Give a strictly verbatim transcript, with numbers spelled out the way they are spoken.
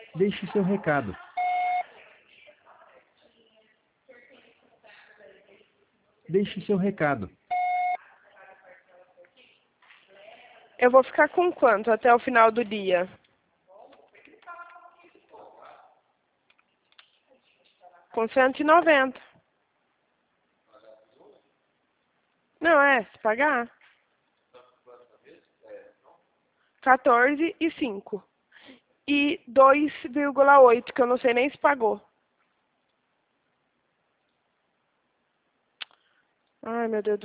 Deixe seu recado. Deixe seu recado. Eu vou ficar com quanto até o final do dia? Com cento e noventa. Não, é, se pagar. quatorze e cinco. E dois vírgula oito, que eu não sei nem se pagou. Ai, meu Deus do